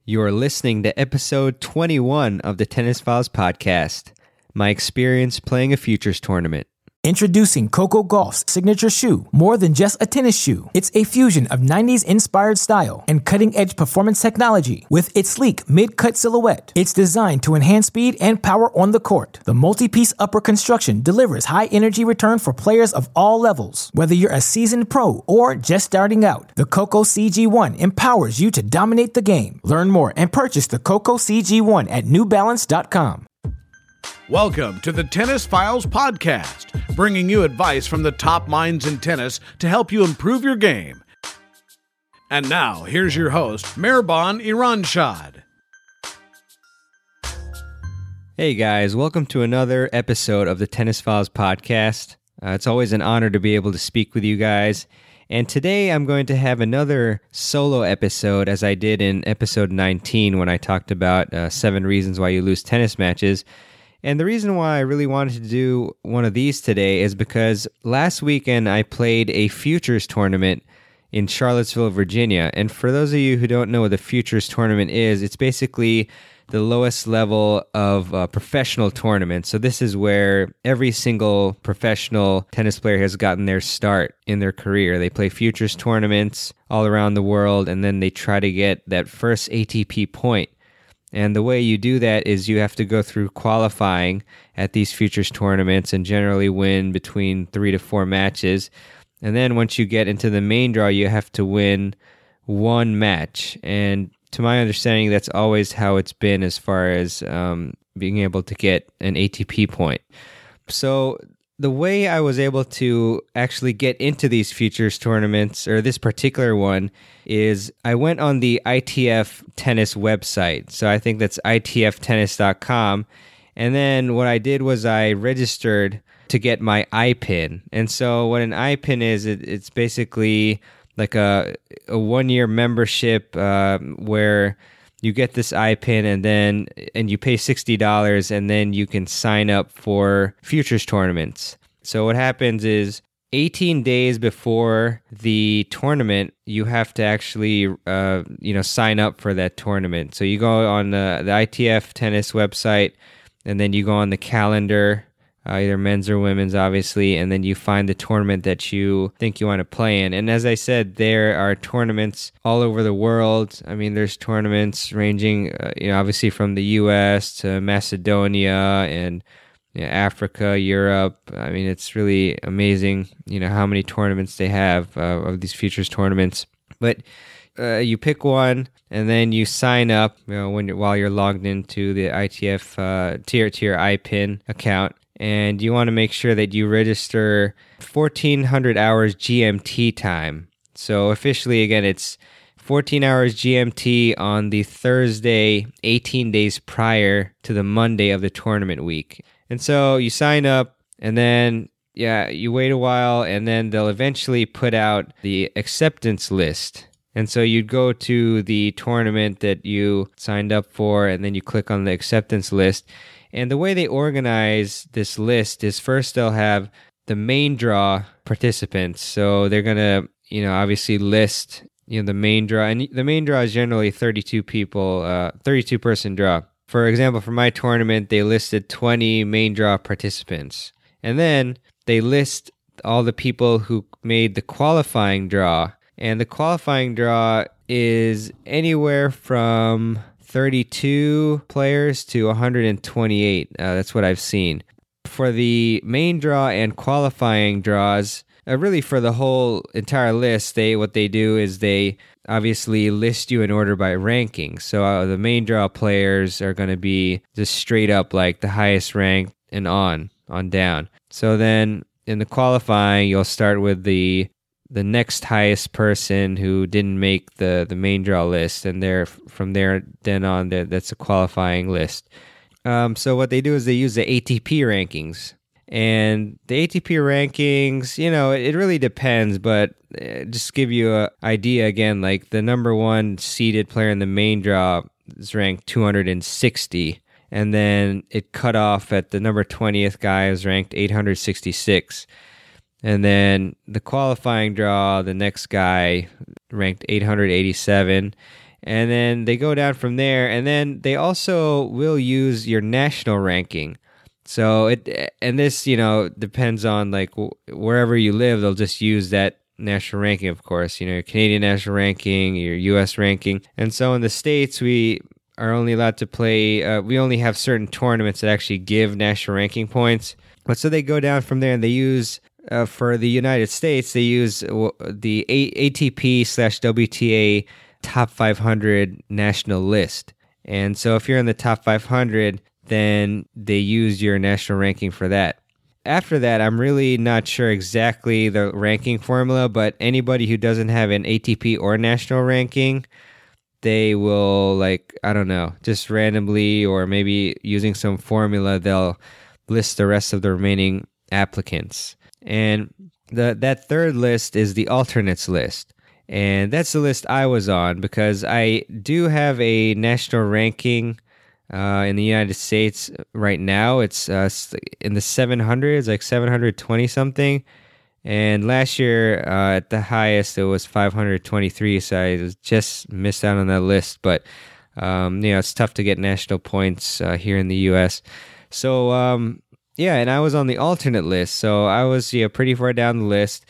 You're listening to episode 21 of the Tennis Files podcast, my experience playing a futures tournament. Introducing Coco Gauff's signature shoe, more than just a tennis shoe. It's a fusion of 90s-inspired style and cutting-edge performance technology. With its sleek mid-cut silhouette, it's designed to enhance speed and power on the court. The multi-piece upper construction delivers high-energy return for players of all levels. Whether you're a seasoned pro or just starting out, the Coco CG1 empowers you to dominate the game. Learn more and purchase the Coco CG1 at NewBalance.com. Welcome to the Tennis Files podcast, bringing you advice from the top minds in tennis to help you improve your game. And now, here's your host, Mehrban Iranshad. Hey guys, welcome to another episode of the Tennis Files podcast. It's always an honor to be able to speak with you guys. And today I'm going to have another solo episode, as I did in episode 19 when I talked about 7 reasons why you lose tennis matches. And the reason why I really wanted to do one of these today is because last weekend I played a futures tournament in Charlottesville, Virginia. And for those of you who don't know what the futures tournament is, it's basically the lowest level of professional tournament. So this is where every single professional tennis player has gotten their start in their career. They play futures tournaments all around the world, and then they try to get that first ATP point. And the way you do that is you have to go through qualifying at these futures tournaments and generally win between 3 to 4 matches. And then once you get into the main draw, you have to win 1 match. And to my understanding, that's always how it's been as far as being able to get an ATP point. So the way I was able to actually get into these futures tournaments, or this particular one, is I went on the ITF Tennis website. So I think that's itftennis.com. And then what I did was I registered to get my IPIN. And so what an IPIN is, it's basically like a 1-year membership where you get this IPIN and you pay $60 and then you can sign up for futures tournaments. So what happens is 18 days before the tournament, you have to actually sign up for that tournament. So you go on the ITF Tennis website and then you go on the calendar, either men's or women's, obviously, and then you find the tournament that you think you want to play in. And as I said, there are tournaments all over the world. I mean, there's tournaments ranging, obviously from the U.S. to Macedonia and Africa, Europe. I mean, it's really amazing, how many tournaments they have of these futures tournaments. But you pick one, and then you sign up while you're logged into the ITF to your IPIN account. And you want to make sure that you register 1400 hours GMT time. So officially, again, it's 14 hours GMT on the Thursday, 18 days prior to the Monday of the tournament week. And so you sign up, and then, you wait a while, and then they'll eventually put out the acceptance list. And so you'd go to the tournament that you signed up for, and then you click on the acceptance list. And the way they organize this list is first they'll have the main draw participants. So they're going to, obviously list, the main draw. And the main draw is generally 32 people, 32-person draw. For example, for my tournament, they listed 20 main draw participants. And then they list all the people who made the qualifying draw. And the qualifying draw is anywhere from 32 players to 128. That's what I've seen. For the main draw and qualifying draws, really for the whole entire list, what they do is they obviously list you in order by ranking. So the main draw players are going to be just straight up like the highest ranked and on down. So then in the qualifying, you'll start with the next highest person who didn't make the main draw list, and from there then on, that's a qualifying list. So what they do is they use the ATP rankings. And the ATP rankings, it really depends, but just to give you an idea again, like the number 1 seeded player in the main draw is ranked 260. And then it cut off at the number 20th guy is ranked 866. And then the qualifying draw, the next guy ranked 887. And then they go down from there, and then they also will use your national ranking. So this, depends on like wherever you live, they'll just use that national ranking, of course, your Canadian national ranking, your US ranking. And so in the States, we are only allowed to play, we only have certain tournaments that actually give national ranking points. But so they go down from there and they use, for the United States, they use the ATP/WTA top 500 national list. And so if you're in the top 500, then they use your national ranking for that. After that, I'm really not sure exactly the ranking formula, but anybody who doesn't have an ATP or national ranking, they will, just randomly or maybe using some formula, they'll list the rest of the remaining applicants. And that third list is the alternates list. And that's the list I was on because I do have a national ranking in the United States right now. It's in the 700s, like 720 something. And last year at the highest, it was 523. So I just missed out on that list. But, it's tough to get national points here in the U.S. So, and I was on the alternate list. So I was pretty far down the list.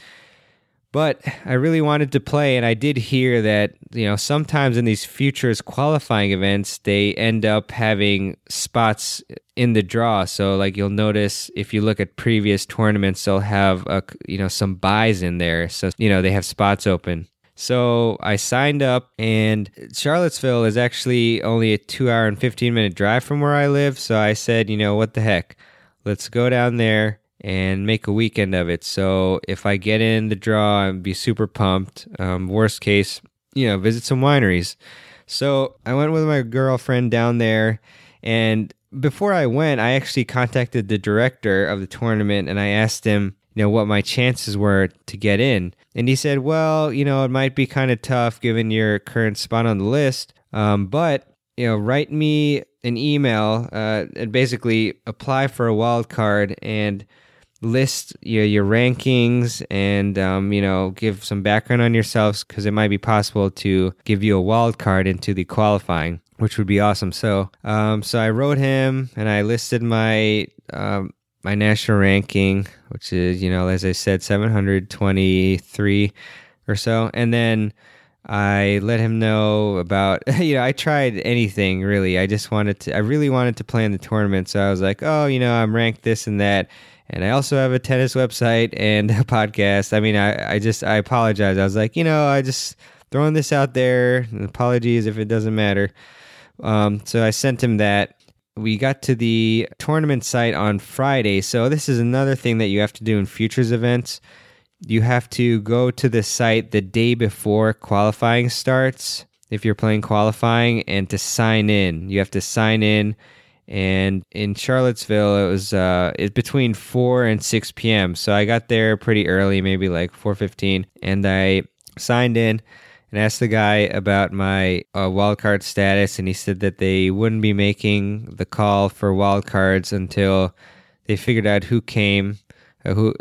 But I really wanted to play, and I did hear that, sometimes in these futures qualifying events, they end up having spots in the draw. So, like, you'll notice if you look at previous tournaments, they'll have, some buys in there. So, they have spots open. So I signed up, and Charlottesville is actually only a 2-hour and 15-minute drive from where I live. So I said, what the heck? Let's go down there and make a weekend of it. So if I get in the draw, I'd be super pumped. Worst case, visit some wineries. So I went with my girlfriend down there, and before I went, I actually contacted the director of the tournament, and I asked him, what my chances were to get in. And he said, well, it might be kind of tough given your current spot on the list, but write me an email and basically apply for a wild card and list your rankings and, give some background on yourselves because it might be possible to give you a wild card into the qualifying, which would be awesome. So I wrote him and I listed my national ranking, which is, as I said, 723 or so. And then I let him know about, I tried anything really. I really wanted to play in the tournament. So I was like, I'm ranked this and that. And I also have a tennis website and a podcast. I mean, I apologize. I was like, I just throwing this out there. Apologies if it doesn't matter. So I sent him that. We got to the tournament site on Friday. So this is another thing that you have to do in futures events. You have to go to the site the day before qualifying starts if you're playing qualifying, and to sign in. You have to sign in. And in Charlottesville, it was it's between 4 and 6 p.m. So I got there pretty early, maybe like 4:15, and I signed in and asked the guy about my wildcard status, and he said that they wouldn't be making the call for wildcards until they figured out who came and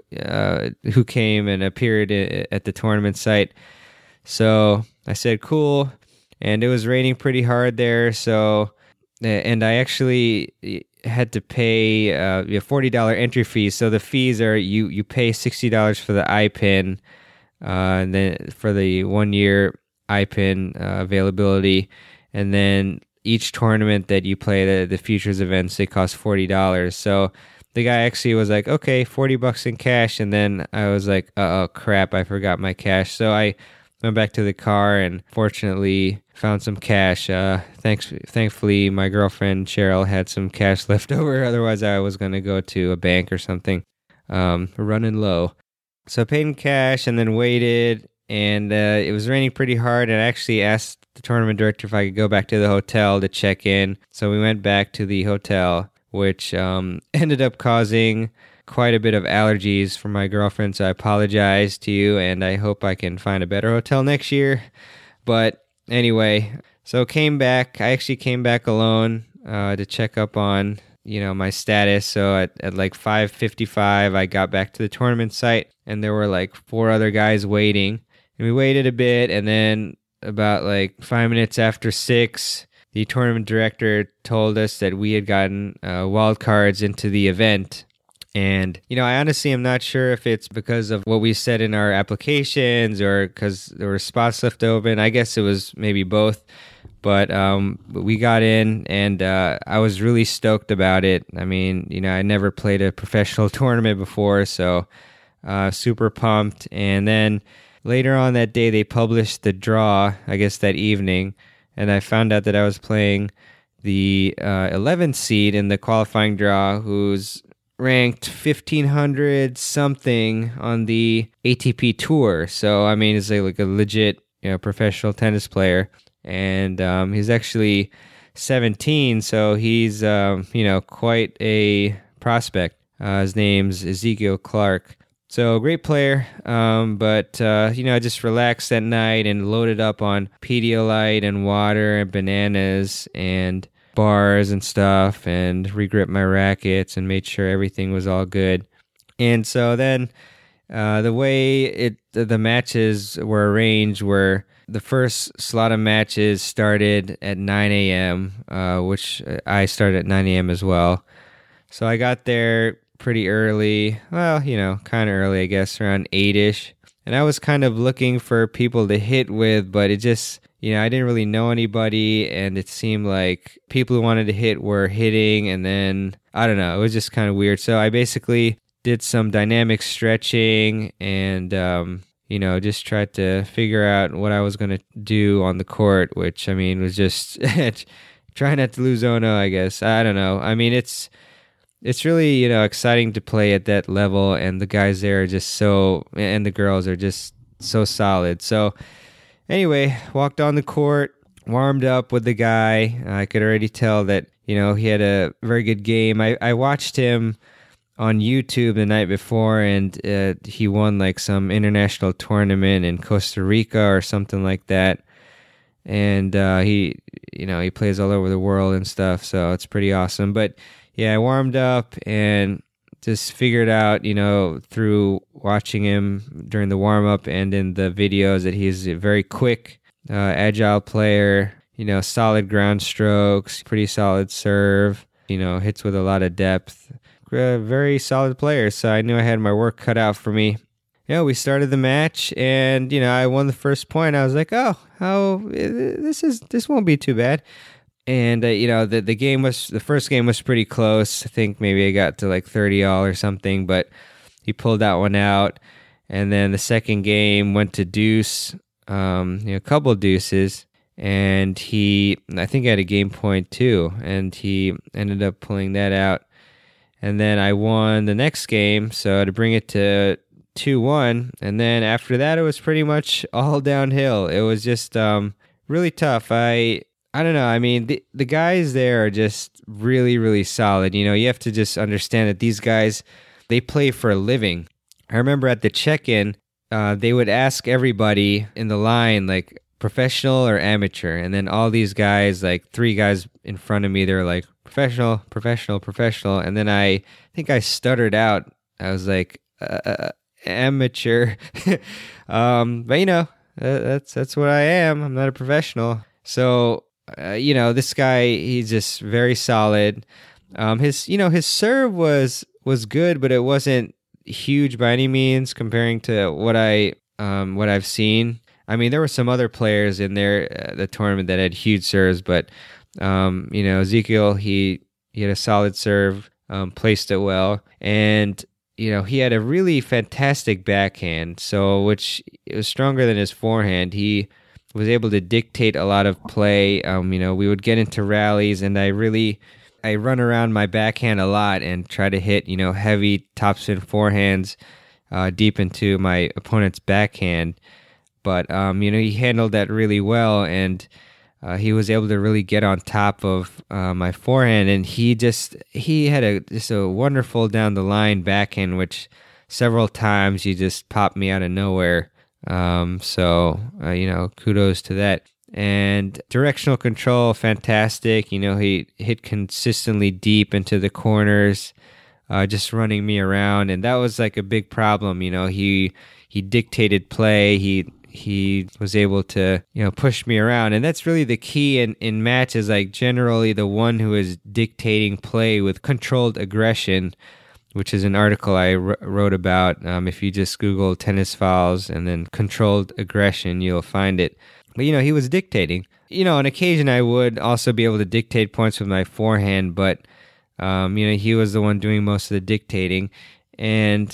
appeared at the tournament site. So I said, cool, and it was raining pretty hard there, so... And I actually had to pay a $40 entry fee. So the fees are you pay $60 for the iPin, and then for the 1 year iPin availability, and then each tournament that you play, the futures events, they cost $40. So the guy actually was like, okay, $40 in cash, and then I was like, oh crap, I forgot my cash. So I went back to the car and fortunately found some cash. Thankfully, my girlfriend Cheryl had some cash left over. Otherwise, I was going to go to a bank or something, running low. So I paid in cash and then waited, and it was raining pretty hard. And I actually asked the tournament director if I could go back to the hotel to check in. So we went back to the hotel, which ended up causing quite a bit of allergies for my girlfriend, so I apologize to you, and I hope I can find a better hotel next year. But anyway, so came back. I actually came back alone to check up on, my status. So at like 5:55, I got back to the tournament site, and there were like 4 other guys waiting. And we waited a bit, and then about like 5 minutes after 6, the tournament director told us that we had gotten wild cards into the event. And, I honestly am not sure if it's because of what we said in our applications or because there were spots left open. I guess it was maybe both. But we got in, and I was really stoked about it. I mean, I never played a professional tournament before, so super pumped. And then later on that day, they published the draw, I guess that evening, and I found out that I was playing the 11th seed in the qualifying draw, who's ranked 1,500 something on the ATP Tour. So, I mean, it's like a legit professional tennis player. And he's actually 17, so he's, quite a prospect. His name's Ezekiel Clark. So, great player, but, I just relaxed that night and loaded up on Pedialyte and water and bananas and bars and stuff and re-gripped my rackets and made sure everything was all good. And so then the way the matches were arranged were the first slot of matches started at 9 a.m., which I started at 9 a.m. as well. So I got there pretty early. Well, kind of early, I guess, around 8-ish. And I was kind of looking for people to hit with, but it just, I didn't really know anybody, and it seemed like people who wanted to hit were hitting, and then, I don't know, it was just kind of weird. So I basically did some dynamic stretching and, just tried to figure out what I was going to do on the court, which, I mean, was just trying not to lose Ono, I guess. I don't know. I mean, it's really, exciting to play at that level, and the guys there are just and the girls are just so solid. So anyway, walked on the court, warmed up with the guy. I could already tell that, he had a very good game. I watched him on YouTube the night before, and he won like some international tournament in Costa Rica or something like that. And he plays all over the world and stuff, so it's pretty awesome. But yeah, I warmed up and just figured out, through watching him during the warm-up and in the videos, that he's a very quick, agile player, solid ground strokes, pretty solid serve, hits with a lot of depth. Very solid player, so I knew I had my work cut out for me. We started the match, and, I won the first point. I was like, this won't be too bad. And, the first game was pretty close. I think maybe I got to like 30-all or something, but he pulled that one out. And then the second game went to deuce, a couple deuces. And I think I had a game point too. And he ended up pulling that out. And then I won the next game, so to bring it to 2-1. And then after that, it was pretty much all downhill. It was just really tough. I don't know. I mean, the guys there are just really, really solid. You have to just understand that these guys, they play for a living. I remember at the check-in, they would ask everybody in the line, like, professional or amateur. And then all these guys, like 3 guys in front of me, they're like, professional, professional, professional. And then I think I stuttered out. I was like, amateur. But, that's what I am. I'm not a professional. So this guy, he's just very solid. His serve was good, but it wasn't huge by any means comparing to what I've seen. I mean, there were some other players in there, the tournament, that had huge serves, but Ezekiel, he had a solid serve, placed it well, and he had a really fantastic backhand. So, which it was stronger than his forehand. He was able to dictate a lot of play. We would get into rallies, and I run around my backhand a lot and try to hit, heavy topspin forehands deep into my opponent's backhand. But, he handled that really well, and he was able to really get on top of my forehand, and he had a wonderful down the line backhand, which several times he just popped me out of nowhere. So kudos to that. And directional control, fantastic. He hit consistently deep into the corners, just running me around, and that was like a big problem. He dictated play. He he was able to, push me around. And that's really the key in matches, like generally the one who is dictating play with controlled aggression, which is an article I wrote about. If you just Google tennis fouls and then controlled aggression, you'll find it. But, he was dictating. On occasion I would also be able to dictate points with my forehand, but, he was the one doing most of the dictating. And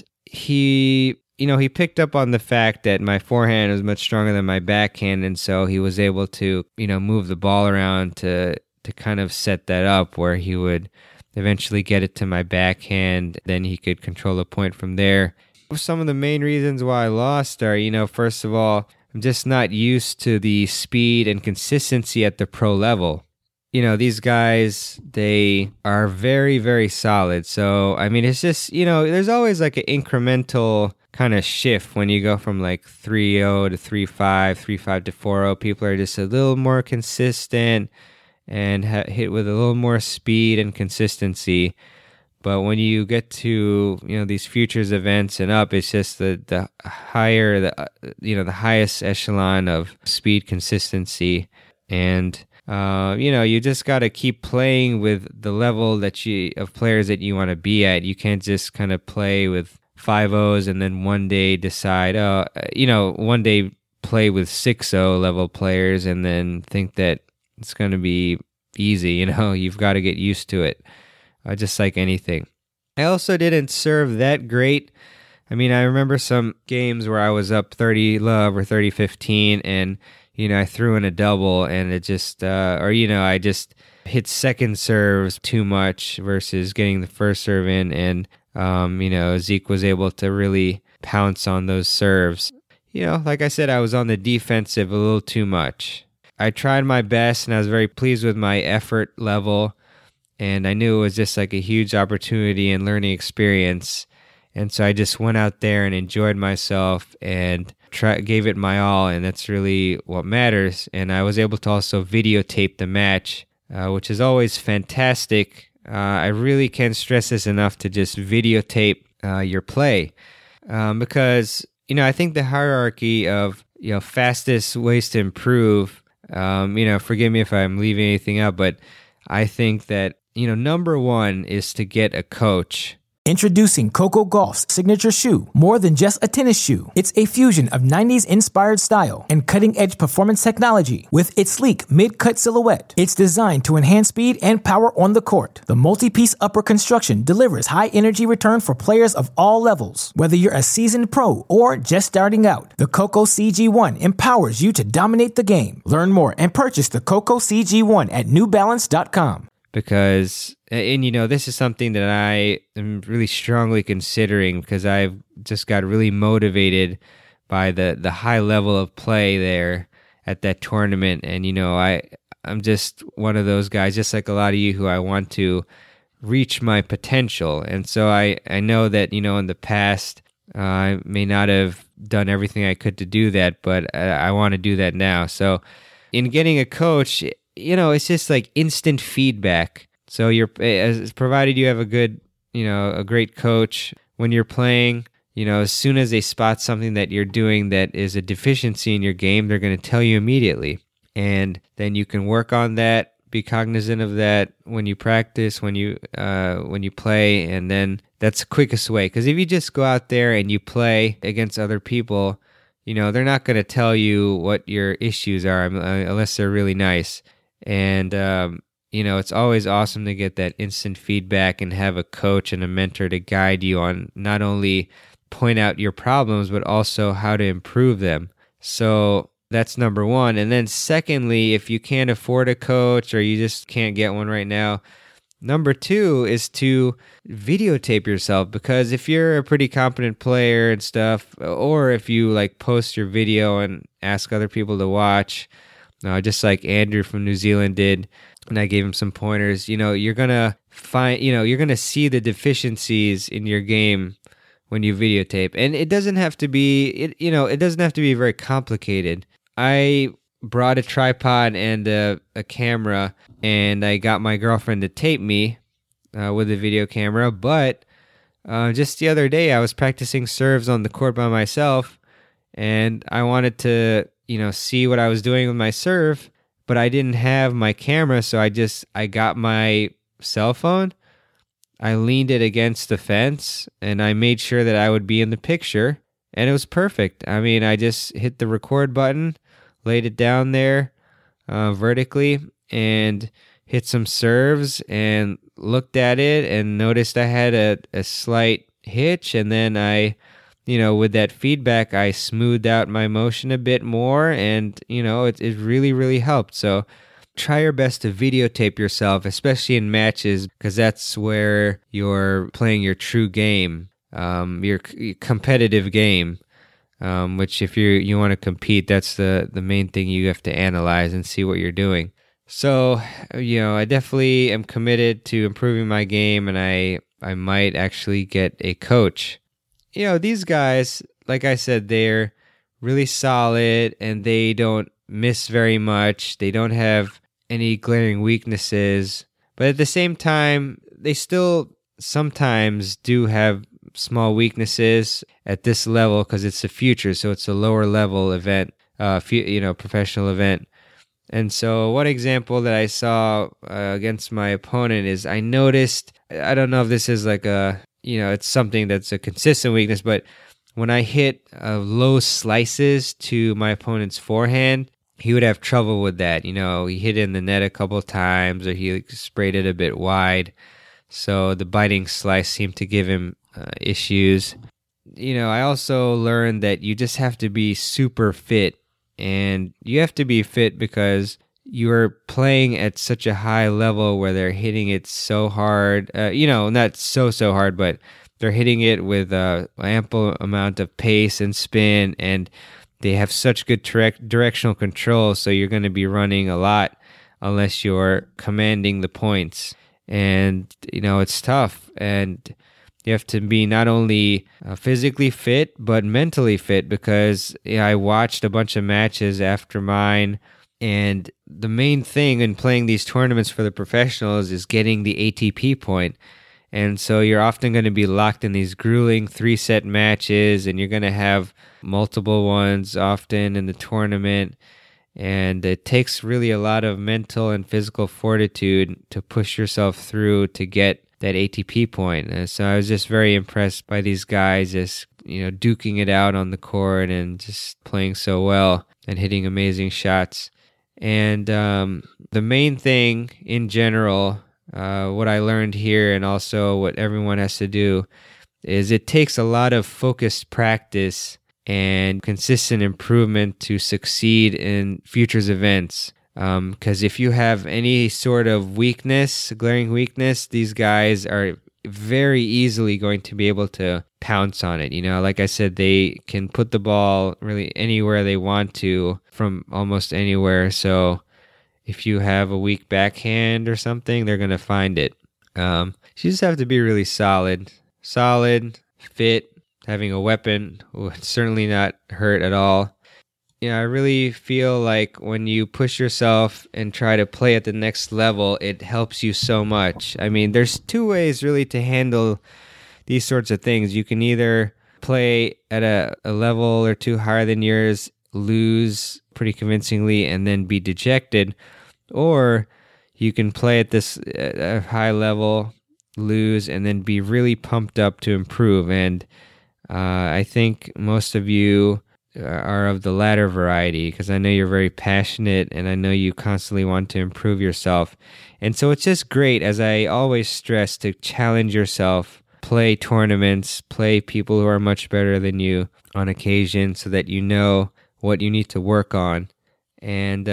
he picked up on the fact that my forehand was much stronger than my backhand, and so he was able to, move the ball around to kind of set that up where he would eventually get it to my backhand. Then he could control the point from there. Some of the main reasons why I lost are, first of all, I'm just not used to the speed and consistency at the pro level. These guys, they are very, very solid. So, it's just, there's always like an incremental kind of shift when you go from like 3-0 to 3-5, 3-5 to 4-0. People are just a little more consistent and hit with a little more speed and consistency. But when you get to, these futures events and up, it's just the higher, the highest echelon of speed consistency. And you just got to keep playing with the level of players that you want to be at. You can't just kind of play with 5-0s and then one day decide, one day play with 6-0 level players and then think that it's going to be easy. You've got to get used to it, just like anything. I also didn't serve that great. I remember some games where I was up 30-love or 30-15 and I threw in a double and it just, I just hit second serves too much versus getting the first serve in. And, Zeke was able to really pounce on those serves. Like I said, I was on the defensive a little too much. I tried my best and I was very pleased with my effort level. And I knew it was just like a huge opportunity and learning experience. And so I just went out there and enjoyed myself and gave it my all, and that's really what matters. And I was able to also videotape the match, which is always fantastic. I really can't stress this enough to just videotape your play because, I think the hierarchy of, fastest ways to improve, forgive me if I'm leaving anything out, but I think that, number one is to get a coach. Introducing Coco Gauff's signature shoe, more than just a tennis shoe. It's a fusion of 90s-inspired style and cutting-edge performance technology with its sleek mid-cut silhouette. It's designed to enhance speed and power on the court. The multi-piece upper construction delivers high-energy return for players of all levels. Whether you're a seasoned pro or just starting out, the Coco CG1 empowers you to dominate the game. Learn more and purchase the Coco CG1 at NewBalance.com. Because, and this is something that I am really strongly considering because I've just got really motivated by the high level of play there at that tournament. And, I'm just one of those guys, just like a lot of you, who I want to reach my potential. And so I know that, in the past, I may not have done everything I could to do that, but I want to do that now. So in getting a coach, it's just like instant feedback. So provided you have a good, a great coach when you're playing, as soon as they spot something that you're doing that is a deficiency in your game, they're going to tell you immediately. And then you can work on that, be cognizant of that when you practice, when you play, and then that's the quickest way. Because if you just go out there and you play against other people, they're not going to tell you what your issues are unless they're really nice. And, it's always awesome to get that instant feedback and have a coach and a mentor to guide you on not only point out your problems, but also how to improve them. So that's number one. And then secondly, if you can't afford a coach or you just can't get one right now, number two is to videotape yourself. Because if you're a pretty competent player and stuff, or if you like post your video and ask other people to watch, just like Andrew from New Zealand did, and I gave him some pointers, you're going to find, you're going to see the deficiencies in your game when you videotape. And it doesn't have to be, it doesn't have to be very complicated. I brought a tripod and a camera, and I got my girlfriend to tape me with a video camera. But just the other day, I was practicing serves on the court by myself, and I wanted to, see what I was doing with my serve, but I didn't have my camera, so I got my cell phone, I leaned it against the fence, and I made sure that I would be in the picture, and it was perfect. I mean, I just hit the record button, laid it down there vertically, and hit some serves, and looked at it, and noticed I had a slight hitch, and then I, with that feedback, I smoothed out my motion a bit more, and, it really, really helped. So try your best to videotape yourself, especially in matches, because that's where you're playing your true game, your competitive game, which if you want to compete, that's the main thing you have to analyze and see what you're doing. So, I definitely am committed to improving my game, and I might actually get a coach. These guys, like I said, they're really solid, and they don't miss very much. They don't have any glaring weaknesses, but at the same time, they still sometimes do have small weaknesses at this level because it's the future, so it's a lower level event, professional event. And so one example that I saw against my opponent is I noticed, I don't know if this is like it's something that's a consistent weakness, but when I hit low slices to my opponent's forehand, he would have trouble with that. He hit it in the net a couple times, or he sprayed it a bit wide. So the biting slice seemed to give him issues. I also learned that you just have to be super fit. And you have to be fit because you're playing at such a high level where they're hitting it so hard. Not so hard, but they're hitting it with ample amount of pace and spin, and they have such good directional control, so you're going to be running a lot unless you're commanding the points. And, it's tough, and you have to be not only physically fit, but mentally fit, because I watched a bunch of matches after mine, and the main thing in playing these tournaments for the professionals is getting the ATP point. And so you're often going to be locked in these grueling 3-set matches, and you're going to have multiple ones often in the tournament. And it takes really a lot of mental and physical fortitude to push yourself through to get that ATP point. And so I was just very impressed by these guys just, duking it out on the court and just playing so well and hitting amazing shots. And the main thing in general, what I learned here, and also what everyone has to do, is it takes a lot of focused practice and consistent improvement to succeed in futures events. Because if you have any sort of weakness, glaring weakness, these guys are very easily going to be able to pounce on it. Like I said, they can put the ball really anywhere they want to from almost anywhere. So if you have a weak backhand or something, they're going to find it. You just have to be really solid, fit, having a weapon would certainly not hurt at all. I really feel like when you push yourself and try to play at the next level, it helps you so much. I mean, there's two ways really to handle these sorts of things. You can either play at a level or two higher than yours, lose pretty convincingly, and then be dejected, or you can play at this high level, lose, and then be really pumped up to improve. And I think most of you are of the latter variety, because I know you're very passionate, and I know you constantly want to improve yourself. And so it's just great, as I always stress, to challenge yourself, play tournaments, play people who are much better than you on occasion, so that you know what you need to work on. And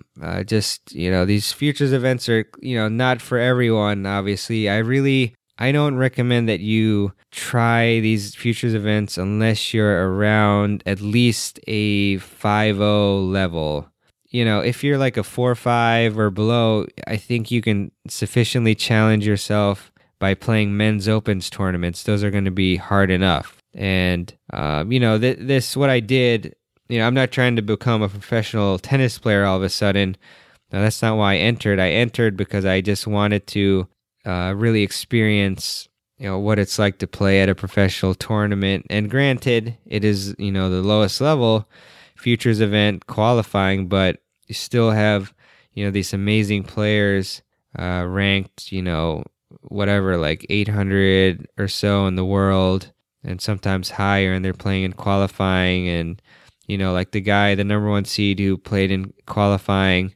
these futures events are, not for everyone, obviously. I don't recommend that you try these futures events unless you're around at least a 5-0 level. If you're like a 4-5 or below, I think you can sufficiently challenge yourself by playing men's opens tournaments. Those are going to be hard enough. And, this, what I did, I'm not trying to become a professional tennis player all of a sudden. No, that's not why I entered. I entered because I just wanted to really experience what it's like to play at a professional tournament. And granted, it is, the lowest level futures event qualifying, but you still have, these amazing players ranked, whatever, like 800 or so in the world, and sometimes higher, and they're playing in qualifying. And, like the number one seed who played in qualifying,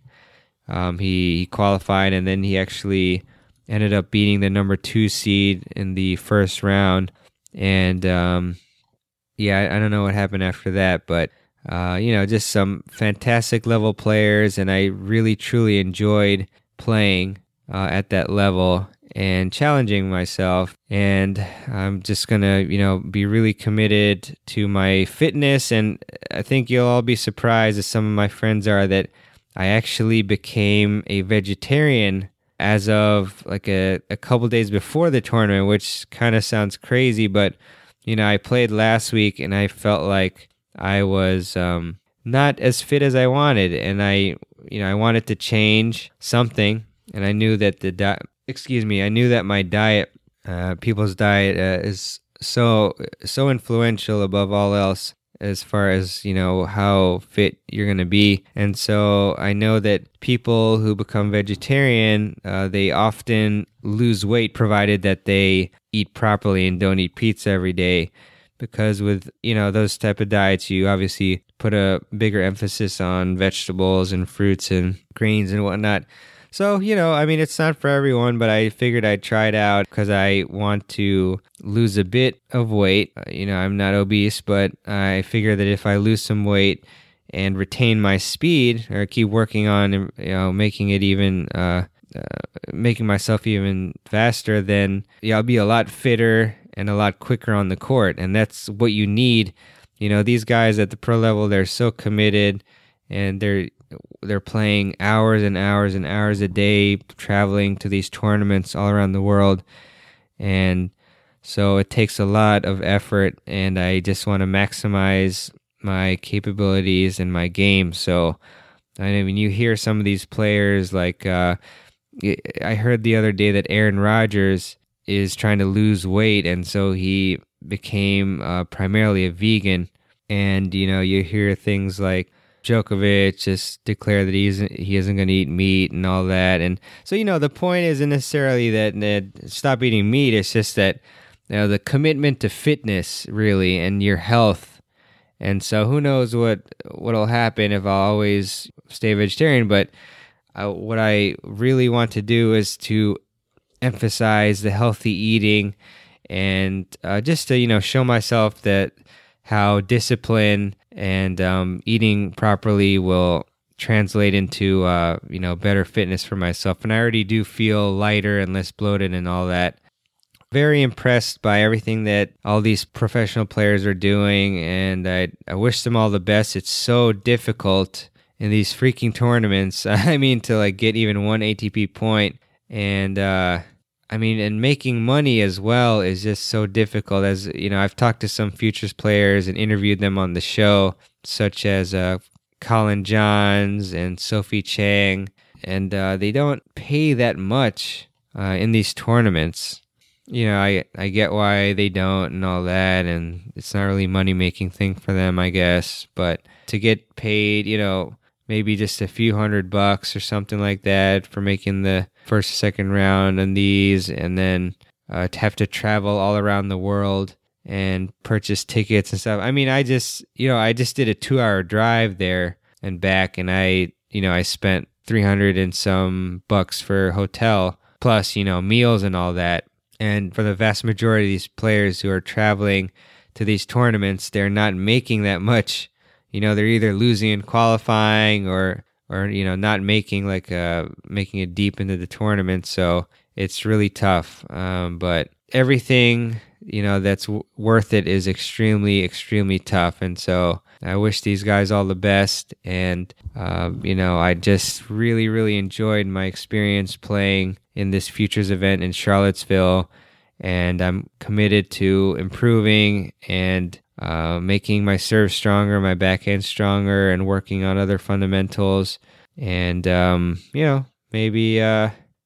he qualified, and then he actually ended up beating the number 2 seed in the first round. And I don't know what happened after that, but just some fantastic level players, and I really truly enjoyed playing at that level and challenging myself. And I'm just gonna be really committed to my fitness. And I think you'll all be surprised, as some of my friends are, that I actually became a vegetarian as of like a couple days before the tournament, which kind of sounds crazy, but I played last week and I felt like I was not as fit as I wanted, and I wanted to change something, and I knew that I knew that my diet, people's diet, is so influential above all else as far as how fit you're going to be. And so I know that people who become vegetarian, they often lose weight provided that they eat properly and don't eat pizza every day, because with those type of diets, you obviously put a bigger emphasis on vegetables and fruits and grains and whatnot. So, it's not for everyone, but I figured I'd try it out because I want to lose a bit of weight. I'm not obese, but I figure that if I lose some weight and retain my speed, or keep working on, making it even, making myself even faster, then I'll be a lot fitter and a lot quicker on the court. And that's what you need. These guys at the pro level, they're so committed, and they're playing hours and hours and hours a day, traveling to these tournaments all around the world. And so it takes a lot of effort, and I just want to maximize my capabilities and my game. So, you hear some of these players, like I heard the other day that Aaron Rodgers is trying to lose weight, and so he became primarily a vegan. And, you hear things like Djokovic just declared that he isn't going to eat meat and all that. And so, the point isn't necessarily that stop eating meat. It's just that, the commitment to fitness, really, and your health. And so who knows what'll happen if I'll always stay vegetarian. But what I really want to do is to emphasize the healthy eating, and just to, show myself that how discipline and eating properly will translate into better fitness for myself. And I already do feel lighter and less bloated and all that. Very impressed by everything that all these professional players are doing, and I wish them all the best. It's so difficult in these freaking tournaments. To get even one ATP point, and and making money as well is just so difficult. As I've talked to some futures players and interviewed them on the show, such as Colin Johns and Sophie Chang, and they don't pay that much in these tournaments. I get why they don't and all that, and it's not really a money-making thing for them, I guess. But to get paid, maybe just a few $100 or something like that for making the first or second round on these, and then to have to travel all around the world and purchase tickets and stuff. I just did a 2-hour drive there and back, and I spent $300 and some bucks for hotel, plus, meals and all that. And for the vast majority of these players who are traveling to these tournaments, they're not making that much. They're either losing in qualifying or not making making it deep into the tournament. So it's really tough. But everything, that's worth it is extremely, extremely tough. And so I wish these guys all the best. And, I just really, really enjoyed my experience playing in this futures event in Charlottesville. And I'm committed to improving and making my serve stronger, my backhand stronger, and working on other fundamentals. And, maybe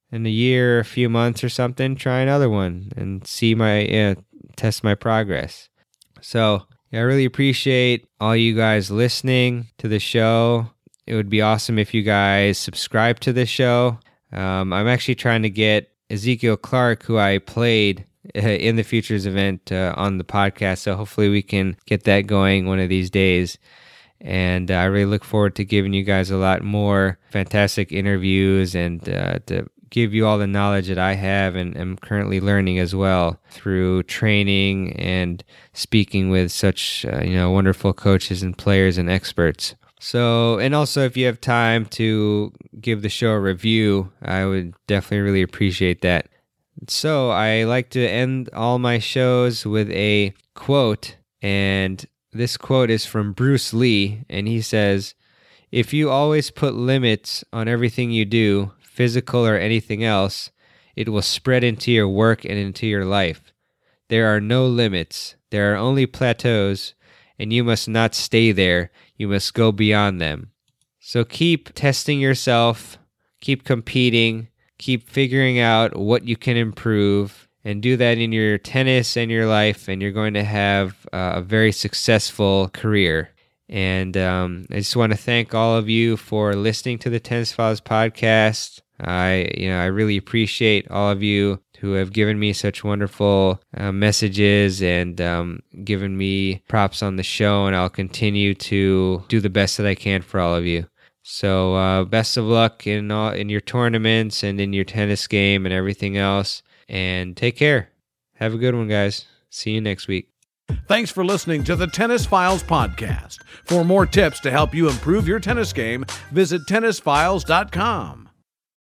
in a year, a few months or something, try another one and see test my progress. So I really appreciate all you guys listening to the show. It would be awesome if you guys subscribe to this show. I'm actually trying to get Ezekiel Clark, who I played in the Futures event, on the podcast. So hopefully we can get that going one of these days. And I really look forward to giving you guys a lot more fantastic interviews and to give you all the knowledge that I have and am currently learning as well through training and speaking with such wonderful coaches and players and experts. So, and also if you have time to give the show a review, I would definitely really appreciate that. So I like to end all my shows with a quote, and this quote is from Bruce Lee, and he says, "If you always put limits on everything you do, physical or anything else, it will spread into your work and into your life. There are no limits. There are only plateaus, and you must not stay there. You must go beyond them." So keep testing yourself, keep competing, keep figuring out what you can improve, and do that in your tennis and your life, and you're going to have a very successful career. And I just want to thank all of you for listening to the Tennis Files podcast. I really appreciate all of you who have given me such wonderful messages and given me props on the show, and I'll continue to do the best that I can for all of you. So best of luck in your tournaments and in your tennis game and everything else, and take care. Have a good one, guys. See you next week. Thanks for listening to the Tennis Files podcast. For more tips to help you improve your tennis game, visit tennisfiles.com.